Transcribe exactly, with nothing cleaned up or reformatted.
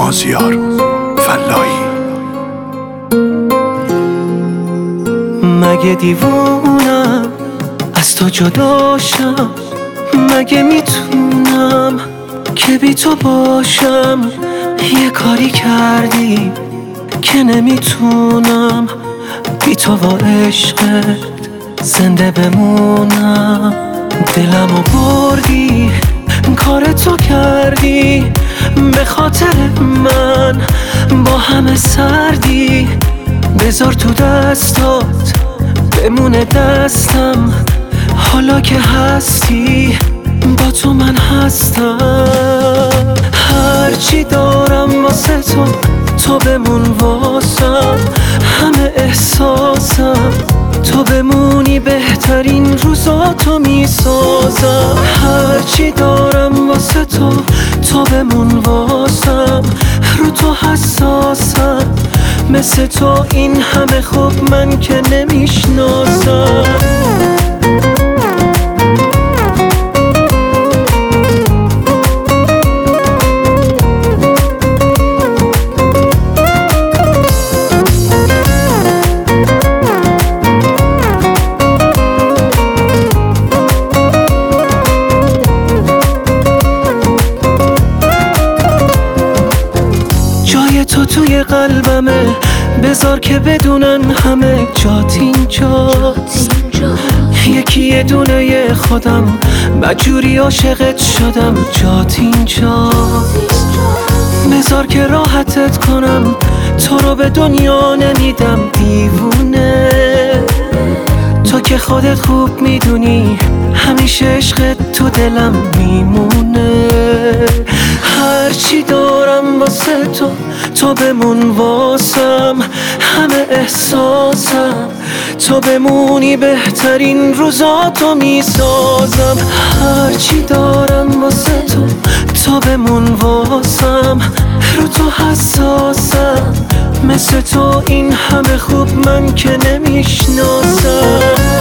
مازیار فلاحی. مگه دیوونم از تو جداشم؟ مگه میتونم که بی تو باشم؟ یه کاری کردی که نمیتونم بی تو و عشقت زنده بمونم. دلمو بردی کار تو کردی، به خاطر من با همه سردی. بذار تو دستات بمونه دستم، حالا که هستی با تو من هستم. هرچی دارم واسه تو، تو بمون واسم. همه احساسم تو بمونی، بهترین روزاتو میسازم. هرچی دارم واسه تو، تو بمون واسم. رو تو حساسم، مثل تو این همه خوب من که نمیشناسم. جای تو توی قلبمه، بذار که بدونن همه جات اینجاست. یکی یه دونه خودم بدجوری عاشقت شدم، جات اینجاست. بذار که راحتت کنم، تو رو به دنیا نمیدم دیوونه. تو که خودت خوب میدونی همیشه عشقت تو دلم میمونه. هرچی دارم واسه تو، تو بمون واسم. همه احساسم تو بمونی، بهترین روزاتو میسازم. هرچی دارم واسه تو، تو بمون واسم. رو تو حساسم، مثل تو این همه خوب من که نمیشناسم.